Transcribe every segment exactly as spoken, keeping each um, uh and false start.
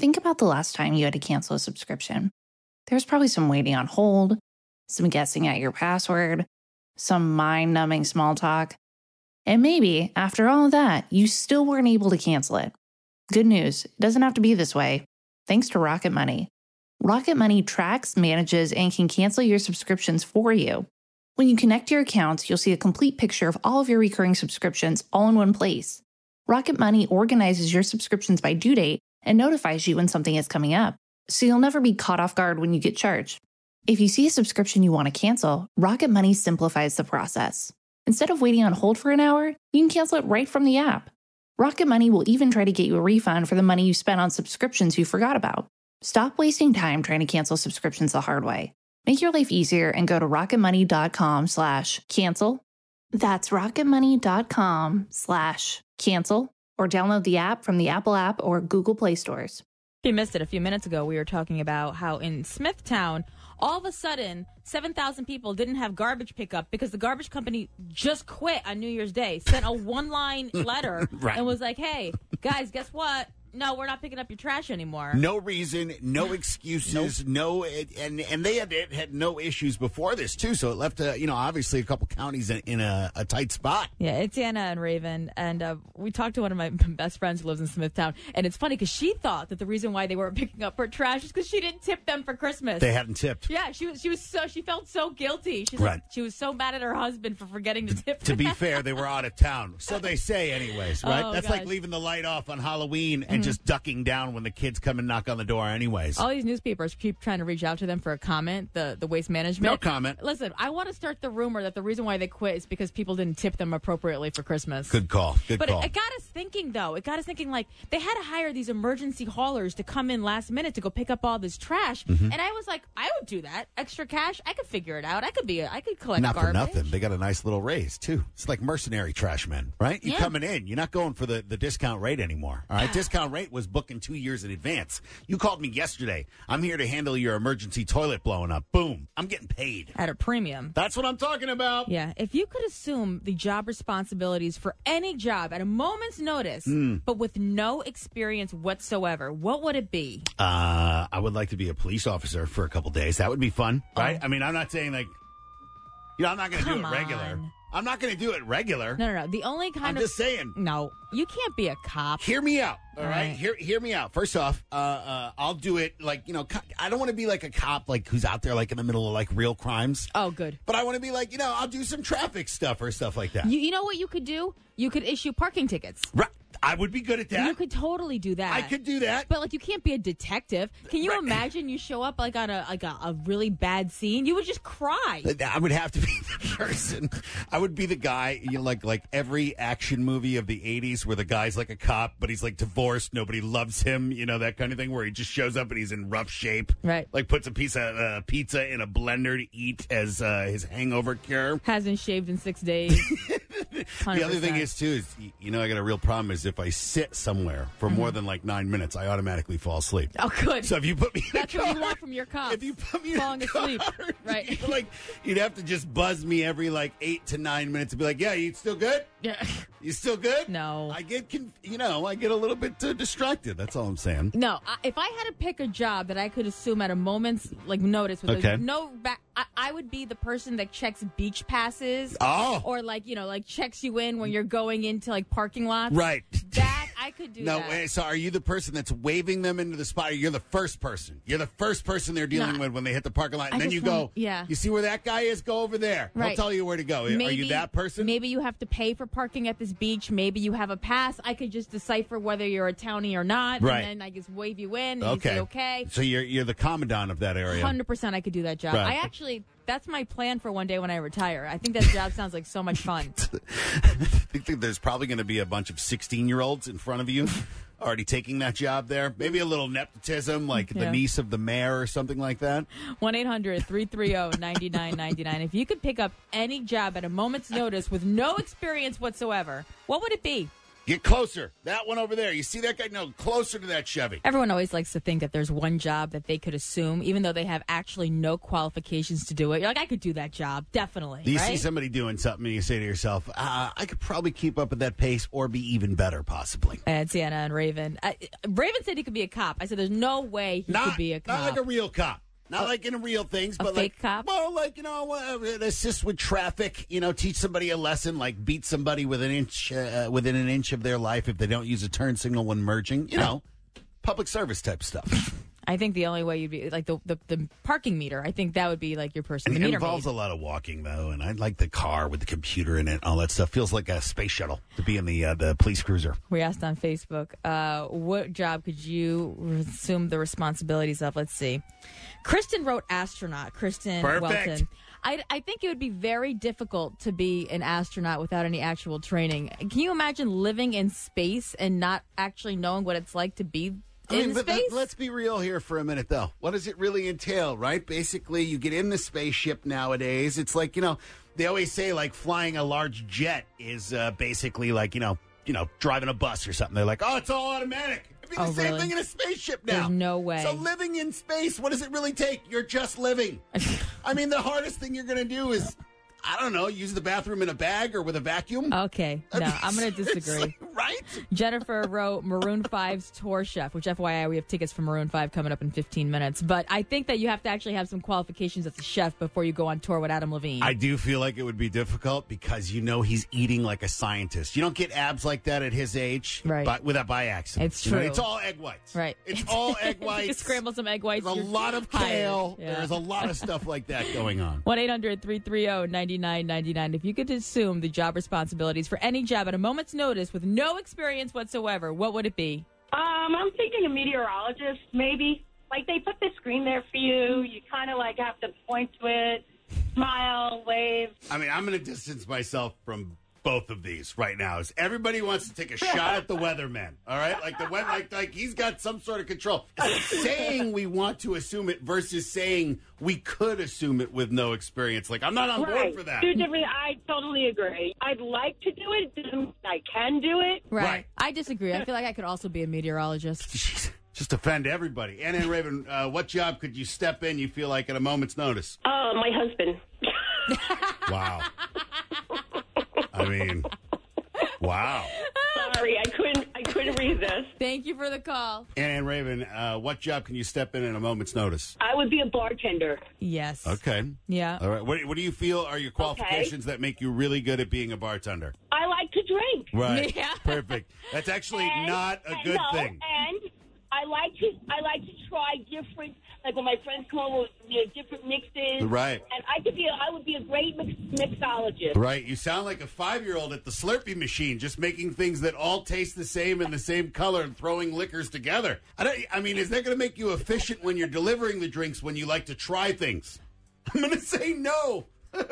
Think about the last time you had to cancel a subscription. There was probably some waiting on hold, some guessing at your password, some mind-numbing small talk. And maybe, after all of that, you still weren't able to cancel it. Good news, it doesn't have to be this way. Thanks to Rocket Money. Rocket Money tracks, manages, and can cancel your subscriptions for you. When you connect your accounts, you'll see a complete picture of all of your recurring subscriptions all in one place. Rocket Money organizes your subscriptions by due date and notifies you when something is coming up, so you'll never be caught off guard when you get charged. If you see a subscription you want to cancel, Rocket Money simplifies the process. Instead of waiting on hold for an hour, you can cancel it right from the app. Rocket Money will even try to get you a refund for the money you spent on subscriptions you forgot about. Stop wasting time trying to cancel subscriptions the hard way. Make your life easier and go to rocketmoney.com slash cancel. That's rocketmoney.com slash cancel or download the app from the Apple app or Google Play stores. If you missed it a few minutes ago, we were talking about how in Smithtown, all of a sudden, seven thousand people didn't have garbage pickup because the garbage company just quit on New Year's Day, sent a one-line letter right. and was like, hey, guys, guess what? No, we're not picking up your trash anymore. No reason, no excuses, nope. no, and and they had had no issues before this too. So it left, uh, you know, obviously a couple counties in, in a, a tight spot. Yeah, it's Anna and Raven, and uh, we talked to one of my best friends who lives in Smithtown, and it's funny because she thought that the reason why they weren't picking up her trash is because she didn't tip them for Christmas. They hadn't tipped. Yeah, she was she was so she felt so guilty. She's right. like, she was so mad at her husband for forgetting to tip. To be fair, they were out of town, so they say, anyways. Right? Oh, That's gosh. like leaving the light off on Halloween and mm-hmm. just ducking down when the kids come and knock on the door anyways. All these newspapers keep trying to reach out to them for a comment, the, the waste management. No comment. Listen, I want to start the rumor that the reason why they quit is because people didn't tip them appropriately for Christmas. Good call. Good but call. But it, it got us thinking, though. It got us thinking, like, they had to hire these emergency haulers to come in last minute to go pick up all this trash. Mm-hmm. And I was like, I would do that. Extra cash, I could figure it out. I could be, a, I could collect Not garbage. for nothing. They got a nice little raise, too. It's like mercenary trash men, right? You're yeah. coming in. You're not going for the, the discount rate anymore. All right? Discount rate was booking two years in advance. You called me yesterday. I'm here to handle your emergency toilet blowing up. Boom. I'm getting paid. At a premium. That's what I'm talking about. Yeah. If you could assume the job responsibilities for any job at a moment's notice, mm. but with no experience whatsoever, what would it be? Uh, I would like to be a police officer for a couple days. That would be fun, right? Oh. I mean, I'm not saying like, you know, I'm not going to do it regular. On. I'm not going to do it regular. No, no, no. The only kind I'm of... I'm just saying. No, you can't be a cop. Hear me out, all, all right? right? Hear hear me out. First off, uh, uh, I'll do it like, you know, co- I don't want to be like a cop like who's out there like in the middle of like real crimes. Oh, good. But I want to be like, you know, I'll do some traffic stuff or stuff like that. You, you know what you could do? You could issue parking tickets. Right. I would be good at that. You could totally do that. I could do that. But like, you can't be a detective. Can you right. imagine you show up like on a like a, a really bad scene? You would just cry. I would have to be the person. I would be the guy, you know, like like every action movie of the eighties where the guy's like a cop, but he's like divorced, nobody loves him, you know, that kind of thing, where he just shows up and he's in rough shape. Right. Like puts a piece of uh, pizza in a blender to eat as uh, his hangover cure. Hasn't shaved in six days. The other thing is, too, is, you know, I got a real problem is if I sit somewhere for mm-hmm. more than like nine minutes, I automatically fall asleep. Oh, good. So if you put me in That's a car, what you want from your cops. If you put me falling in a car, asleep, right? You, like, you'd have to just buzz me every like eight to nine minutes and be like, yeah, you still good? Yeah. You still good? No. I get, conf- you know, I get a little bit uh, distracted. That's all I'm saying. No. I, if I had to pick a job that I could assume at a moment's like notice with okay. no back, I, I would be the person that checks beach passes. Oh. Or like, you know, like checks you in when you're going into like parking lots. Right. That I could do no, that. Wait, so are you the person that's waving them into the spot? Or you're the first person. You're the first person they're dealing no, with when they hit the parking lot. And I then you want, go, yeah. You see where that guy is? Go over there. Right. He'll tell you where to go. Maybe, are you that person? Maybe you have to pay for parking at this beach. Maybe you have a pass. I could just decipher whether you're a townie or not. Right. And then I just wave you in and okay. you say okay. So you're you're the commandant of that area. one hundred percent I could do that job. Right. I actually... That's my plan for one day when I retire. I think that job sounds like so much fun. I think there's probably going to be a bunch of sixteen-year-olds in front of you already taking that job there. Maybe a little nepotism, like yeah. the niece of the mayor or something like that. one eight hundred three three zero nine nine nine nine. If you could pick up any job at a moment's notice with no experience whatsoever, what would it be? Get closer. That one over there. You see that guy? No, closer to that Chevy. Everyone always likes to think that there's one job that they could assume, even though they have actually no qualifications to do it. You're like, I could do that job, definitely. Do you right? see somebody doing something and you say to yourself, uh, I could probably keep up with that pace or be even better, possibly? And Sienna and Raven. I, Raven said he could be a cop. I said, there's no way he Not, could be a cop. not like a real cop. Not like in real things, but fake like cop? Well, like you know, uh, assist with traffic. You know, teach somebody a lesson, like beat somebody with an inch uh, within an inch of their life if they don't use a turn signal when merging. You know, public service type stuff. I think the only way you'd be like the, the the parking meter. I think that would be like your person. And The it meter involves maid. a lot of walking though, and I like the car with the computer in it. All that stuff feels like a space shuttle to be in the uh, the police cruiser. We asked on Facebook, uh, what job could you assume the responsibilities of? Let's see. Kristen wrote astronaut. Kristen Perfect. Welton. I, I think it would be very difficult to be an astronaut without any actual training. Can you imagine living in space and not actually knowing what it's like to be I mean, in but space? let- let's be real here for a minute, though. What does it really entail, right? Basically, you get in the spaceship nowadays. It's like, you know, they always say, like, flying a large jet is uh, basically like, you know, you know, driving a bus or something. They're like, oh, it's all automatic. It'd be the Oh, same really? thing in a spaceship now. There's no way. So living in space, what does it really take? You're just living. I mean, the hardest thing you're going to do is, I don't know, use the bathroom in a bag or with a vacuum. Okay, I no, mean, I'm going to disagree. seriously, right? Jennifer wrote Maroon five's tour chef, which F Y I, we have tickets for Maroon five coming up in fifteen minutes. But I think that you have to actually have some qualifications as a chef before you go on tour with Adam Levine. I do feel like it would be difficult because you know he's eating like a scientist. You don't get abs like that at his age, Right. But without by accident. It's You know, true. it's all egg whites, Right. It's all egg You whites. can scramble some egg whites. There's a you're lot of hired. kale. Yeah. There's a lot of stuff like that going on. one eight hundred three three zero nine nine nine nine. If you could assume the job responsibilities for any job at a moment's notice with no experience whatsoever, what would it be? Um, I'm thinking a meteorologist, maybe. Like, they put the screen there for you. You kind of, like, have to point to it, smile, wave. I mean, I'm going to distance myself from both of these right now. Is everybody wants to take a shot at the weatherman? All right, like the weather, like like he's got some sort of control. Saying we want to assume it versus saying we could assume it with no experience. Like I'm not on board Right. for that. Two different, I totally agree. I'd like to do it. It doesn't mean I can do it. Right. Right. I disagree. I feel like I could also be a meteorologist. Jeez, just offend everybody. Anna and Raven, uh, what job could you step in? You feel like at a moment's notice? Uh, my husband. Wow. I mean, wow. Sorry, I couldn't. I couldn't resist. Thank you for the call. Anna and Raven, uh, what job can you step in at a moment's notice? I would be a bartender. Yes. Okay. Yeah. All right. What, what do you feel are your qualifications that make you really good at being a bartender? I like to drink. Right. Yeah. Perfect. That's actually And- not a and- good no, thing. And I like to. I like to try different. Like when my friends come over with you know, different mixes. Right. And I could be. A, I would be a great mix, mixologist. Right. You sound like a five-year-old at the Slurpee machine, just making things that all taste the same and the same color and throwing liquors together. I, don't, I mean, is that going to make you efficient when you're delivering the drinks when you like to try things? I'm going to say no.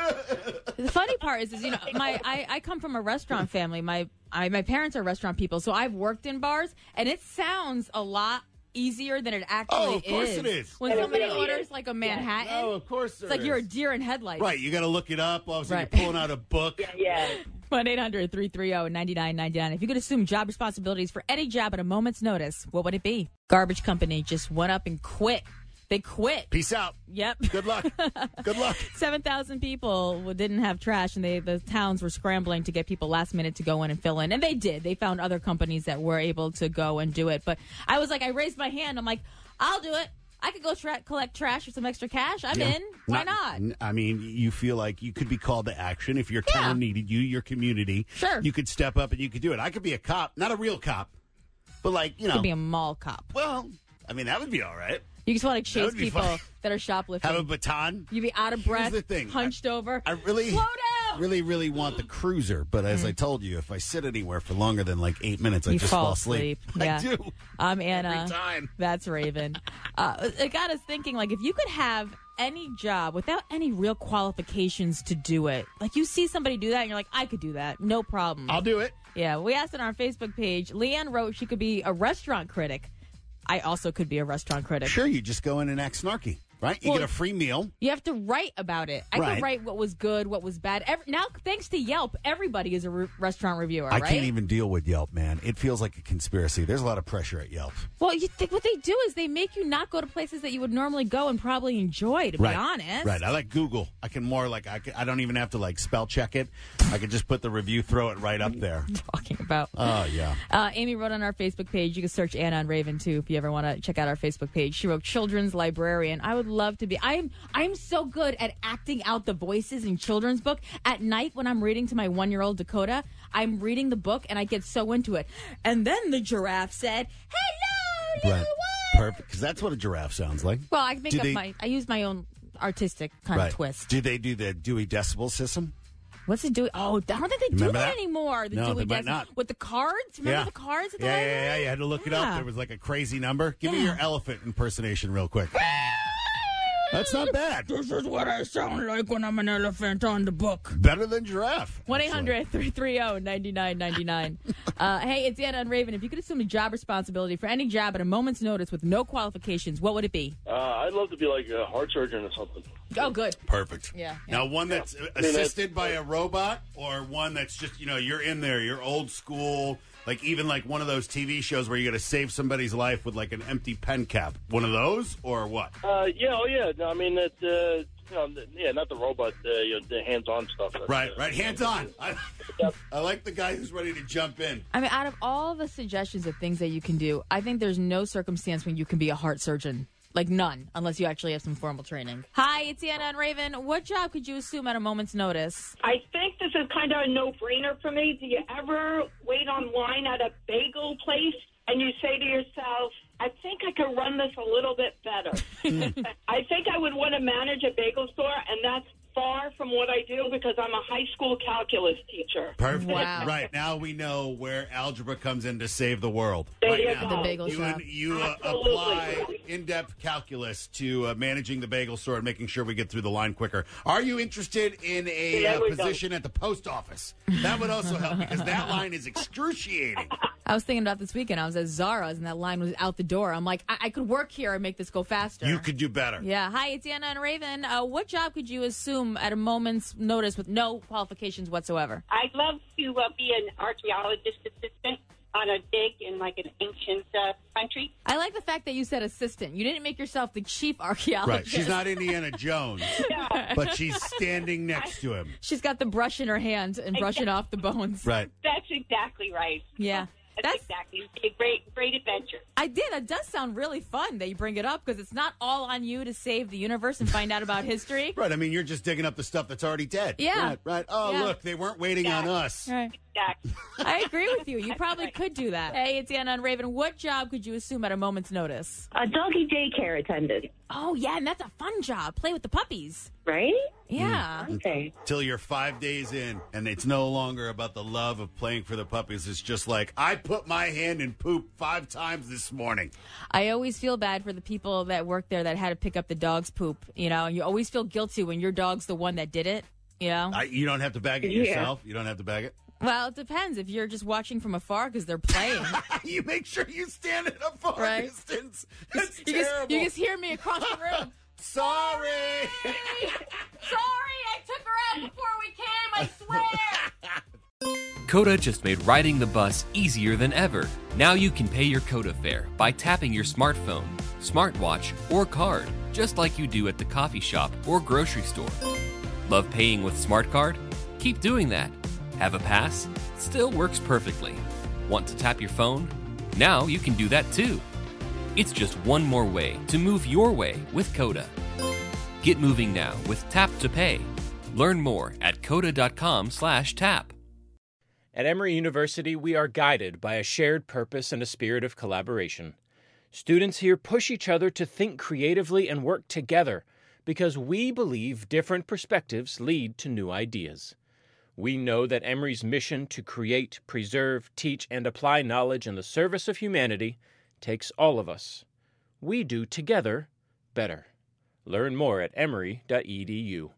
The funny part is, is you know, my I, I come from a restaurant family. My I, my parents are restaurant people, so I've worked in bars, and it sounds a lot easier than it actually Oh, of course is. it is. When And it somebody really orders is. like a Manhattan, Oh, of course there it's like you're a is. deer in headlights. Right. You got to look it up. All of a sudden Right. you're pulling out a book. Yeah. one eight hundred three three zero nine nine nine nine. If you could assume job responsibilities for any job at a moment's notice, what would it be? Garbage company just went up and quit. They quit. Peace out. Yep. Good luck. Good luck. seven thousand people didn't have trash, and they the towns were scrambling to get people last minute to go in and fill in. And they did. They found other companies that were able to go and do it. But I was like, I raised my hand. I'm like, I'll do it. I could go tra- collect trash for some extra cash. I'm Yeah. in. Why not? I mean, you feel like you could be called to action if your Yeah. town needed you, your community. Sure. You could step up and you could do it. I could be a cop, not a real cop, but like, you know. Could be a mall cop. well, I mean, that would be all right. You just want to chase would be people fun. that are shoplifting. Have a baton. You'd be out of breath, the thing. hunched over. I really, Slow down! really, really want the cruiser, but as I told you, if I sit anywhere for longer than like eight minutes, I You just fall fall asleep. Yeah. I do. I'm Anna. Every time. That's Raven. Uh, it got us thinking, like, if you could have any job without any real qualifications to do it, like you see somebody do that and you're like, I could do that. No problem. I'll do it. Yeah, we asked on our Facebook page. Leanne wrote she could be a restaurant critic. I also could be a restaurant critic. Sure, you just go in and act snarky. right? You Well, get a free meal. You have to write about it. I Right. could write what was good, what was bad. Every, now, thanks to Yelp, everybody is a re- restaurant reviewer, I right? can't even deal with Yelp, man. It feels like a conspiracy. There's a lot of pressure at Yelp. Well, you think what they do is they make you not go to places that you would normally go and probably enjoy, to Right. be honest. Right. I like Google. I can more like, I, can, I don't even have to like spell check it. I can just put the review, throw it right up there. Talking about. Oh, yeah. Uh, Amy wrote on our Facebook page. You can search Anna on Raven too if you ever want to check out our Facebook page. She wrote children's librarian. I would love to be. I'm I'm so good at acting out the voices in children's book. At night when I'm reading to my one year old Dakota, I'm reading the book and I get so into it. And then the giraffe said, "Hello, Right. little Perfect. Because that's what a giraffe sounds like. Well, I make Do up they- my. I use my own artistic kind Right. of twist. Do they do the Dewey Decibel System? What's it doing? Oh, I don't think they do Remember that, that? anymore. The No, Dewey they might Decimal- not. With the cards? Remember yeah. the cards at the yeah, library? yeah, yeah, You had to look it up. Yeah. There was like a crazy number. Give me Yeah. your elephant impersonation real quick. That's not bad. This is what I sound like when I'm an elephant on the book. Better than giraffe. one eight hundred three three zero nine nine nine nine. uh, hey, it's Anna and Raven. If you could assume a job responsibility for any job at a moment's notice with no qualifications, what would it be? Uh, I'd love to be like a heart surgeon or something. Oh, good. Perfect. Yeah, Now, one that's I mean, assisted that's- by a robot, or one that's just, you know, you're in there, you're old school, like even like one of those T V shows where you got to save somebody's life with like an empty pen cap. One of those, or what? Uh, yeah, oh yeah. No, I mean, that, uh, you know, the- yeah, not the robot, uh, you know, the hands-on stuff. That's, Right, uh, right. Hands on. I, Yep. I like the guy who's ready to jump in. I mean, out of all the suggestions of things that you can do, I think there's no circumstance when you can be a heart surgeon. Like none, unless you actually have some formal training. Hi, it's Anna and Raven. What job could you assume at a moment's notice? I think this is kind of a no-brainer for me. Do you ever wait online at a bagel place and you say to yourself, I think I could run this a little bit better? I think I would want to manage a bagel store, and that's far from what I do because I'm a high school calculus teacher. Perfect. Wow. Right. Now we know where algebra comes in to save the world. There right you now. go. The bagel You, shop. you uh, Absolutely. apply in-depth calculus to uh, managing the bagel store and making sure we get through the line quicker. Are you interested in a There uh, we go. position at the post office? That would also help because that line is excruciating. I was thinking about this weekend. I was at Zara's and that line was out the door. I'm like, I, I could work here and make this go faster. You could do better. Yeah. Hi, it's Anna and Raven. Uh, what job could you assume at a moment's notice with no qualifications whatsoever? I'd love to uh, be an archaeologist assistant on a dig in like an ancient uh, country. I like the fact that you said assistant. You didn't make yourself the chief archaeologist. Right. She's not Indiana Jones, but she's standing next to him. She's got the brush in her hand and brushing off the bones. Right. That's exactly right. Yeah. That's, That's exactly. It'd be a great, great adventure. I did. That does sound really fun that you bring it up because it's not all on you to save the universe and find out about history. Right. I mean, you're just digging up the stuff that's already dead. Yeah. Right. Right. Oh, Yeah. look, they weren't waiting on us. Right. Exactly. I agree with you. You probably could do that. Hey, it's Anna and Raven. What job could you assume at a moment's notice? A doggy daycare attendant, Oh, yeah, and that's a fun job. Play with the puppies. right? Yeah. Okay. Till you're five days in, and it's no longer about the love of playing for the puppies. It's just like, I put my hand in poop five times this morning. I always feel bad for the people that work there that had to pick up the dog's poop, you know, and you always feel guilty when your dog's the one that did it, you know? I, you don't have to bag it Yeah. yourself. You don't have to bag it. Well, it depends. If you're just watching from afar because they're playing. You make sure you stand at a far Right. distance. That's You just, terrible. you just hear me across the room. Sorry. Sorry, I took her out before we came, I swear. Coda just made riding the bus easier than ever. Now you can pay your Coda fare by tapping your smartphone, smartwatch, or card, just like you do at the coffee shop or grocery store. Love paying with Smart Card? Keep doing that. Have a pass? Still works perfectly. Want to tap your phone? Now you can do that too. It's just one more way to move your way with Coda. Get moving now with Tap to Pay. Learn more at coda.com slash tap. At Emory University, we are guided by a shared purpose and a spirit of collaboration. Students here push each other to think creatively and work together because we believe different perspectives lead to new ideas. We know that Emory's mission to create, preserve, teach, and apply knowledge in the service of humanity takes all of us. We do together better. Learn more at emory dot e d u.